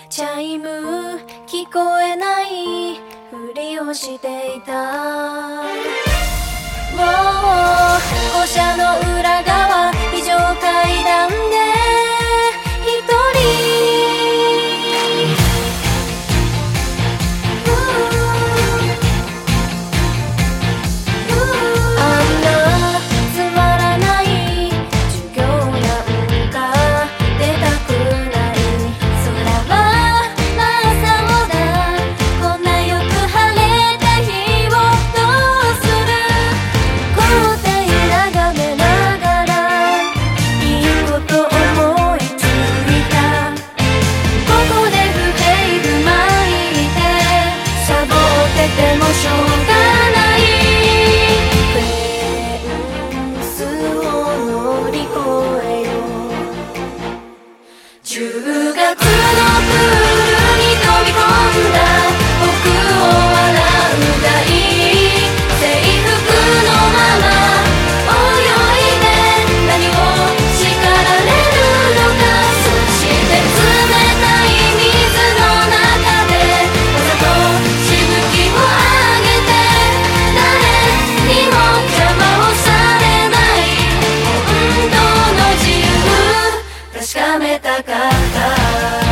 チャイム聞こえないふりをしていた。もう校舎の裏側非常階段で一人あんなつまらない授業なんか出たくない。空は真っ青だ。こんなよく晴れた日をどうする。校庭眺めながらいいこと思いついた。ここで不平不満言ってサボっててもしょうがない。フェンスを乗り越えよう。10月のプールに飛び込んだ僕を笑うがいい。制服のまま泳いで何を叱られるのか。そして冷たい水の中でわざとしぶきを上げて誰にも邪魔をされない本当の自由確かめたかった。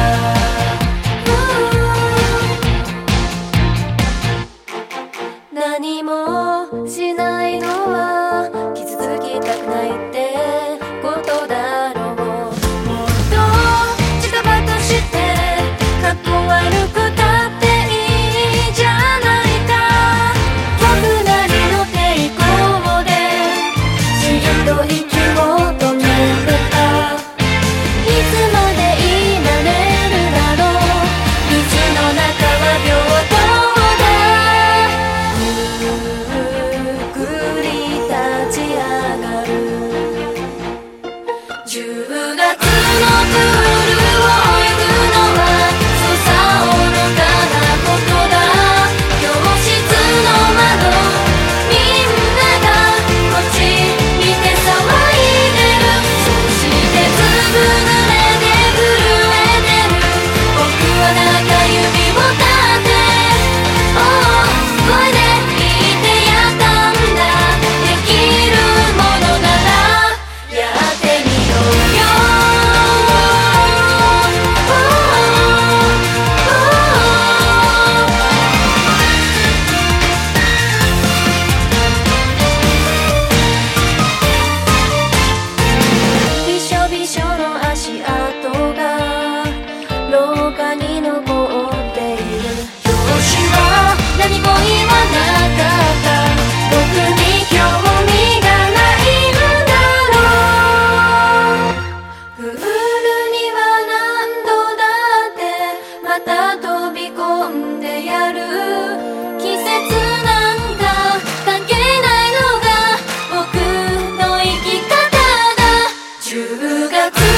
何もしないのは傷つきたくないってことだろう。もっとジタバタしてかっこ悪くたっていいじゃないか。僕なりの抵抗でじっと息を止めてた。いつまでいられるだろう。水の中は平等だ。ゆっくり立ち上がる。10月のプールを泳ぐのはそうさ愚かなことだ。教室の窓みんながこっち見て騒いでる。そしてずぶ濡れで震えてる僕は中指を立て大声で言ってやったんだ。できるものならやってみようよ。びしょびしょの足跡が廊下に残っている。教師は何も言わなかった。僕に興味がないんだろう。プールには何度だってまた飛び込んでやる。季節なんか関係ないのが僕の生き方だ。10月のプールに飛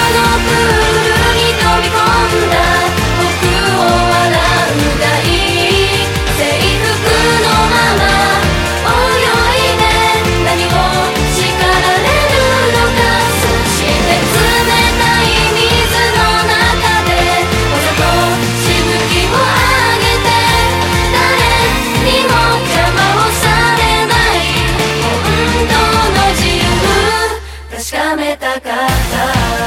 び込んだ僕を笑うがいい。制服のまま泳いで何を叱られるのか。そして冷たい水の中でわざとしぶきを上げて誰にも邪魔をされない本当の自由確かめたかった。